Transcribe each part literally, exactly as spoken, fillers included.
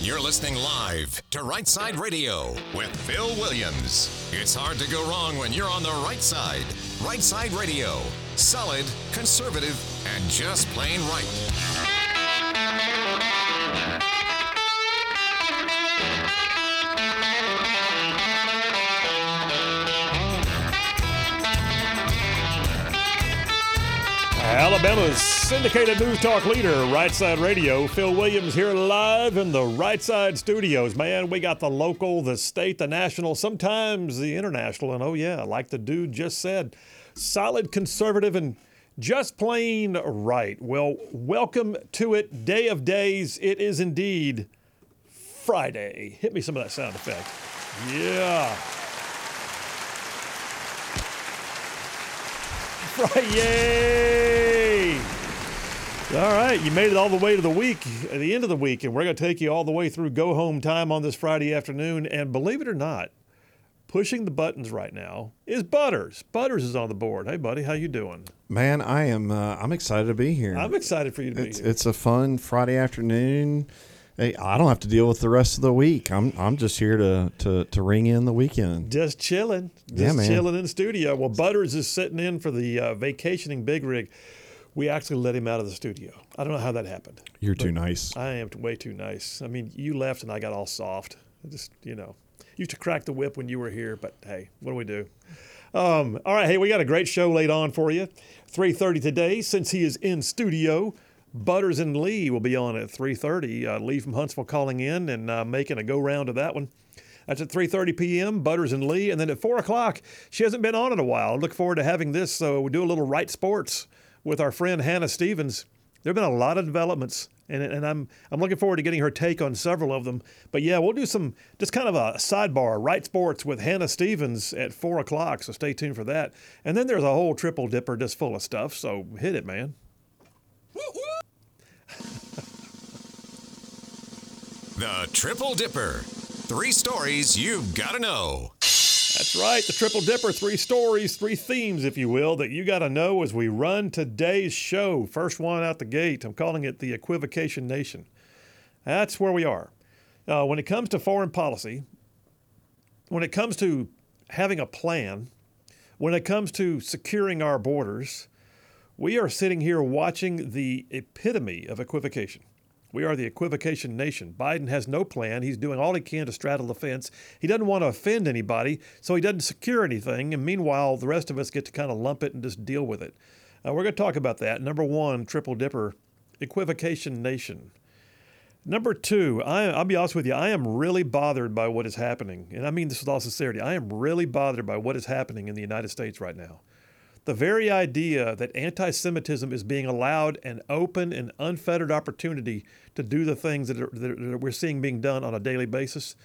You're listening live to Right Side Radio with Phil Williams. It's hard to go wrong when you're on the right side. Right Side Radio. Solid, conservative, and just plain right. Alabama's syndicated news talk leader, Right Side Radio. Phil Williams here live in the Right Side studios. Man, we got the local, the state, the national, sometimes the international. And oh yeah, like the dude just said, solid, conservative, and just plain right. Well, welcome to it. Day of days. It is indeed Friday. Hit me some of that sound effect. Yeah. Friday! All right, you made it all the way to the week, at the end of the week, and we're going to take you all the way through go-home time on this Friday afternoon. And believe it or not, pushing the buttons right now is Butters. Butters is on the board. Hey, buddy, how you doing? Man, I am. Uh, I'm excited to be here. I'm excited for you to it's, be here. It's a fun Friday afternoon. Hey, I don't have to deal with the rest of the week. I'm I'm just here to to, to ring in the weekend. Just chilling. Just yeah, man. chilling in the studio. Well, Butters is sitting in for the uh, vacationing big rig. We actually let him out of the studio. I don't know how that happened. You're too nice. I am way too nice. I mean, you left and I got all soft. I just, you know, used to crack the whip when you were here, but hey, what do we do? Um, all right, hey, we got a great show laid on for you. three thirty today, since he is in studio. Butters and Lee will be on at three thirty. Uh, Lee from Huntsville calling in and uh, making a go-round of that one. That's at three thirty p.m., Butters and Lee. And then at four o'clock, she hasn't been on in a while. I look forward to having this. So we do a little Right Sports with our friend Hannah Stevens. There have been a lot of developments, and, and I'm I'm looking forward to getting her take on several of them. But, yeah, we'll do some just kind of a sidebar, Right Sports with Hannah Stevens at four o'clock, so stay tuned for that. And then there's a whole triple dipper just full of stuff, so hit it, man. The Triple Dipper. Three stories you've got to know. That's right, the Triple Dipper. Three stories, three themes, if you will, that you got to know as we run today's show. First one out the gate, I'm calling it the Equivocation Nation. That's where we are. Uh, when it comes to foreign policy, when it comes to having a plan, when it comes to securing our borders, we are sitting here watching the epitome of equivocation. We are the equivocation nation. Biden has no plan. He's doing all he can to straddle the fence. He doesn't want to offend anybody, so he doesn't secure anything. And meanwhile, the rest of us get to kind of lump it and just deal with it. Uh, we're going to talk about that. Number one, Triple Dipper, equivocation nation. Number two, I, I'll be honest with you, I am really bothered by what is happening. And I mean this with all sincerity. I am really bothered by what is happening in the United States right now. The very idea that anti-Semitism is being allowed an open and unfettered opportunity to do the things that, are, that we're seeing being done on a daily basis.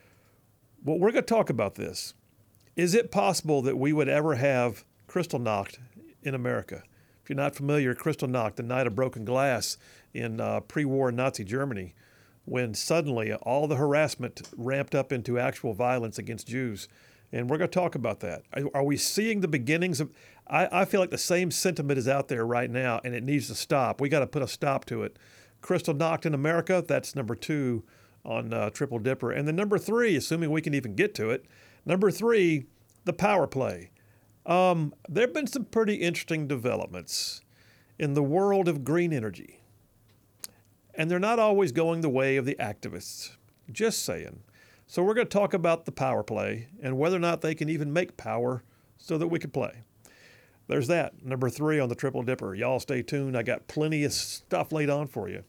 Well, we're going to talk about this. Is it possible that we would ever have Kristallnacht in America? If you're not familiar, Kristallnacht, the night of broken glass in uh, pre-war Nazi Germany, when suddenly all the harassment ramped up into actual violence against Jews. And we're going to talk about that. Are, are we seeing the beginnings of... I, I feel like the same sentiment is out there right now, and it needs to stop. We got to put a stop to it. Kristallnacht in America, that's number two on uh, Triple Dipper. And then number three, assuming we can even get to it, number three, the power play. Um, there have been some pretty interesting developments in the world of green energy. And they're not always going the way of the activists. Just saying. So we're going to talk about the power play and whether or not they can even make power so that we can play. There's that, number three on the Triple Dipper. Y'all stay tuned. I got plenty of stuff laid on for you.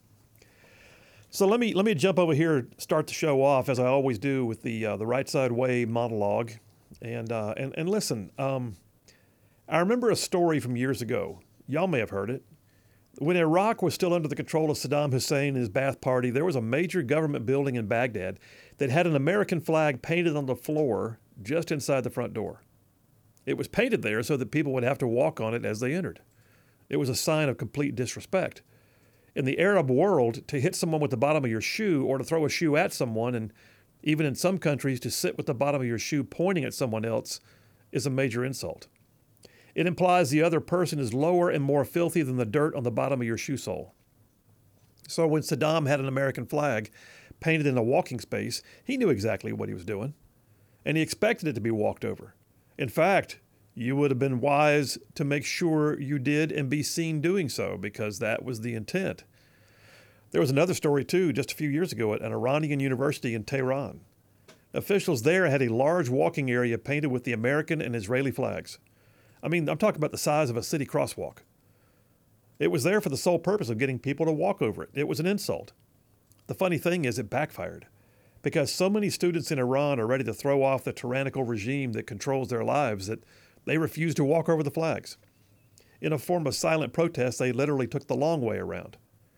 So let me let me jump over here, start the show off as I always do with the uh, the Right Side Way monologue, and uh, and and listen. Um, I remember a story from years ago. Y'all may have heard it. When Iraq was still under the control of Saddam Hussein and his Ba'ath Party, there was a major government building in Baghdad that had an American flag painted on the floor just inside the front door. It was painted there so that people would have to walk on it as they entered. It was a sign of complete disrespect. In the Arab world, to hit someone with the bottom of your shoe or to throw a shoe at someone, and even in some countries to sit with the bottom of your shoe pointing at someone else, is a major insult. It implies the other person is lower and more filthy than the dirt on the bottom of your shoe sole. So when Saddam had an American flag painted in a walking space, he knew exactly what he was doing, and he expected it to be walked over. In fact, you would have been wise to make sure you did and be seen doing so, because that was the intent. There was another story, too, just a few years ago at an Iranian university in Tehran. Officials there had a large walking area painted with the American and Israeli flags. I mean, I'm talking about the size of a city crosswalk. It was there for the sole purpose of getting people to walk over it. It was an insult. The funny thing is, it backfired, because so many students in Iran are ready to throw off the tyrannical regime that controls their lives that they refuse to walk over the flags. In a form of silent protest, they literally took the long way around.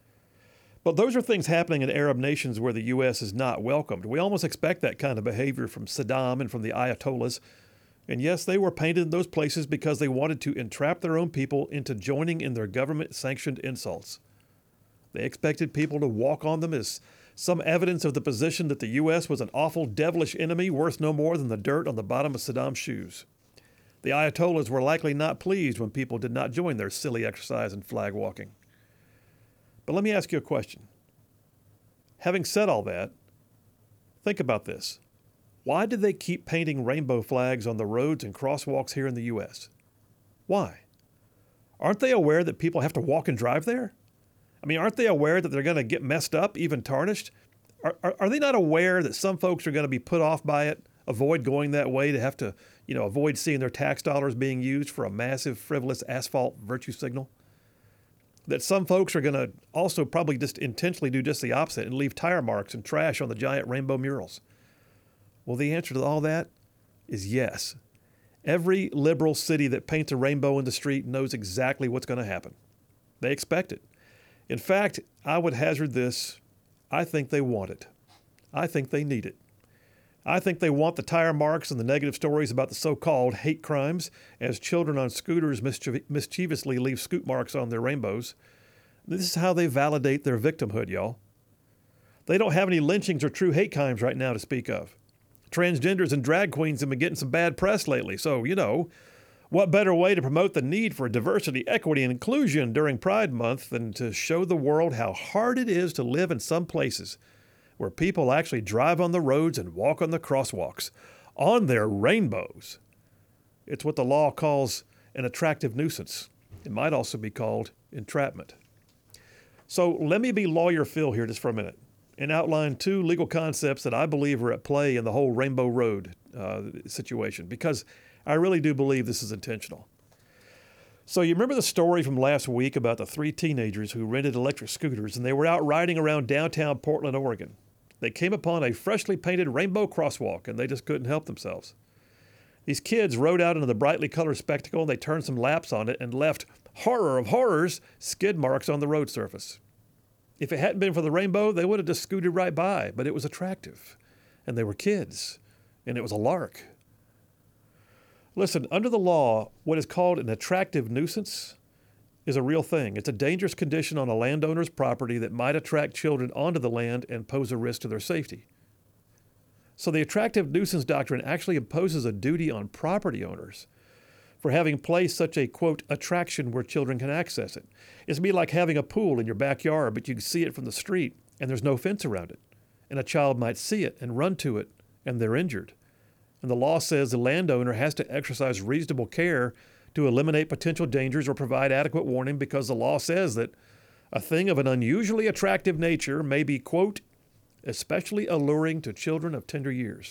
But those are things happening in Arab nations where the U S is not welcomed. We almost expect that kind of behavior from Saddam and from the Ayatollahs. And yes, they were painted in those places because they wanted to entrap their own people into joining in their government-sanctioned insults. They expected people to walk on them as some evidence of the position that the U S was an awful, devilish enemy worth no more than the dirt on the bottom of Saddam's shoes. The Ayatollahs were likely not pleased when people did not join their silly exercise in flag walking. But let me ask you a question. Having said all that, think about this. Why do they keep painting rainbow flags on the roads and crosswalks here in the U S? Why? Aren't they aware that people have to walk and drive there? I mean, aren't they aware that they're going to get messed up, even tarnished? Are, are, are they not aware that some folks are going to be put off by it, avoid going that way, to have to, you know, avoid seeing their tax dollars being used for a massive, frivolous asphalt virtue signal? That some folks are going to also probably just intentionally do just the opposite and leave tire marks and trash on the giant rainbow murals? Well, the answer to all that is yes. Every liberal city that paints a rainbow in the street knows exactly what's going to happen. They expect it. In fact, I would hazard this. I think they want it. I think they need it. I think they want the tire marks and the negative stories about the so-called hate crimes as children on scooters mischiev- mischievously leave scoot marks on their rainbows. This is how they validate their victimhood, y'all. They don't have any lynchings or true hate crimes right now to speak of. Transgenders and drag queens have been getting some bad press lately, so, you know, what better way to promote the need for diversity, equity, and inclusion during Pride Month than to show the world how hard it is to live in some places where people actually drive on the roads and walk on the crosswalks on their rainbows. It's what the law calls an attractive nuisance. It might also be called entrapment. So let me be Lawyer Phil here just for a minute and outline two legal concepts that I believe are at play in the whole Rainbow Road uh, situation, because I really do believe this is intentional. So you remember the story from last week about the three teenagers who rented electric scooters, and they were out riding around downtown Portland, Oregon. They came upon a freshly painted rainbow crosswalk, and they just couldn't help themselves. These kids rode out into the brightly colored spectacle, and they turned some laps on it and left, horror of horrors, skid marks on the road surface. If it hadn't been for the rainbow, they would have just scooted right by, but it was attractive, and they were kids, and it was a lark. Listen, under the law, what is called an attractive nuisance is a real thing. It's a dangerous condition on a landowner's property that might attract children onto the land and pose a risk to their safety. So the attractive nuisance doctrine actually imposes a duty on property owners for having placed such a, quote, attraction where children can access it. It's be like having a pool in your backyard, but you can see it from the street and there's no fence around it. And a child might see it and run to it and they're injured. And the law says the landowner has to exercise reasonable care to eliminate potential dangers or provide adequate warning, because the law says that a thing of an unusually attractive nature may be, quote, especially alluring to children of tender years.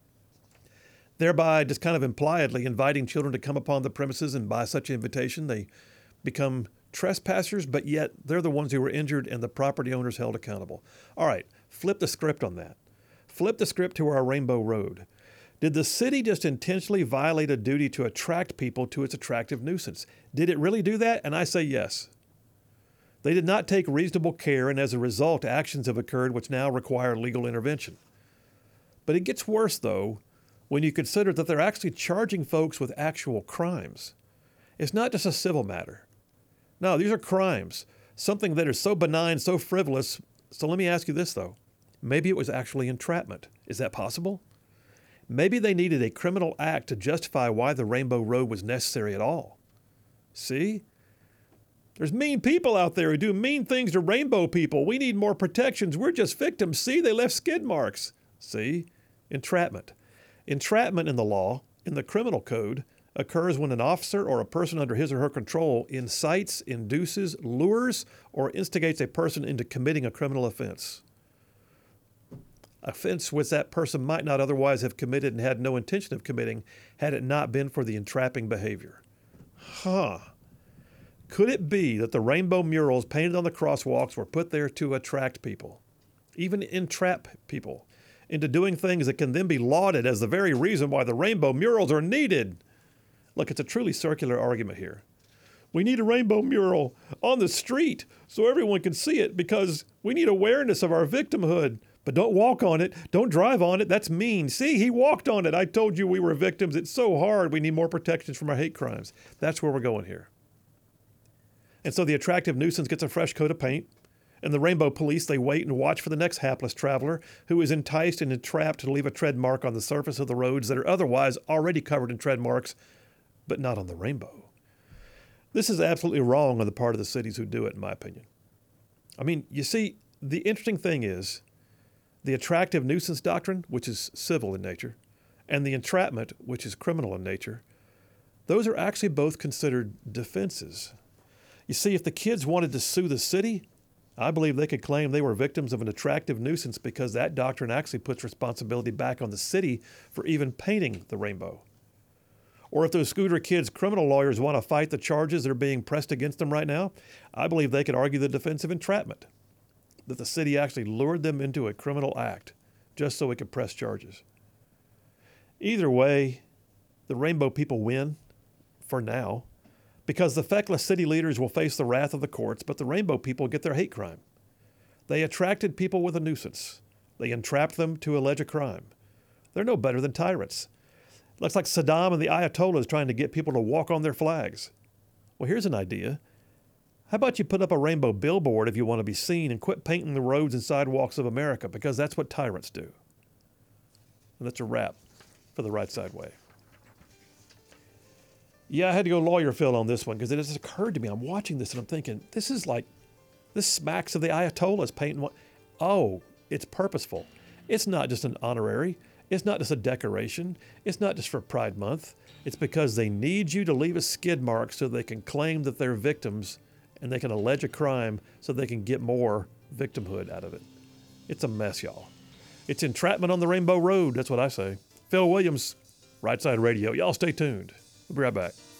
Thereby just kind of impliedly inviting children to come upon the premises, and by such invitation they become trespassers, but yet they're the ones who were injured and the property owners held accountable. All right, flip the script on that. Flip the script to our Rainbow Road. Did the city just intentionally violate a duty to attract people to its attractive nuisance? Did it really do that? And I say yes. They did not take reasonable care, and as a result, actions have occurred which now require legal intervention. But it gets worse, though, when you consider that they're actually charging folks with actual crimes. It's not just a civil matter. No, these are crimes, something that is so benign, so frivolous. So let me ask you this, though. Maybe it was actually entrapment. Is that possible? Maybe they needed a criminal act to justify why the Rainbow Road was necessary at all. See? There's mean people out there who do mean things to rainbow people. We need more protections. We're just victims. See, they left skid marks. See? Entrapment. Entrapment in the law, in the criminal code, occurs when an officer or a person under his or her control incites, induces, lures, or instigates a person into committing a criminal offense. Offense which that person might not otherwise have committed and had no intention of committing had it not been for the entrapping behavior. Huh. Could it be that the rainbow murals painted on the crosswalks were put there to attract people, even entrap people, into doing things that can then be lauded as the very reason why the rainbow murals are needed? Look, it's a truly circular argument here. We need a rainbow mural on the street so everyone can see it because we need awareness of our victimhood. But don't walk on it. Don't drive on it. That's mean. See, he walked on it. I told you we were victims. It's so hard. We need more protections from our hate crimes. That's where we're going here. And so the attractive nuisance gets a fresh coat of paint. And the rainbow police, they wait and watch for the next hapless traveler who is enticed and entrapped to leave a tread mark on the surface of the roads that are otherwise already covered in tread marks, but not on the rainbow. This is absolutely wrong on the part of the cities who do it, in my opinion. I mean, you see, the interesting thing is the attractive nuisance doctrine, which is civil in nature, and the entrapment, which is criminal in nature, those are actually both considered defenses. You see, if the kids wanted to sue the city, I believe they could claim they were victims of an attractive nuisance because that doctrine actually puts responsibility back on the city for even painting the rainbow. Or if those Scooter kids' criminal lawyers want to fight the charges that are being pressed against them right now, I believe they could argue the defense of entrapment, that the city actually lured them into a criminal act just so it could press charges. Either way, the rainbow people win for now because the feckless city leaders will face the wrath of the courts, but the rainbow people get their hate crime. They attracted people with a nuisance. They entrapped them to allege a crime. They're no better than tyrants. Looks like Saddam and the Ayatollahs trying to get people to walk on their flags. Well, here's an idea. How about you put up a rainbow billboard if you want to be seen and quit painting the roads and sidewalks of America, because that's what tyrants do. And that's a wrap for the Right Side Way. Yeah, I had to go lawyer Phil on this one because it has occurred to me. I'm watching this and I'm thinking, this is like, this smacks of the Ayatollahs painting one. Oh, it's purposeful. It's not just an honorary. It's not just a decoration. It's not just for Pride Month. It's because they need you to leave a skid mark so they can claim that they're victims and they can allege a crime so they can get more victimhood out of it. It's a mess, y'all. It's entrapment on the Rainbow Road. That's what I say. Phil Williams, Right Side Radio. Y'all stay tuned. We'll be right back.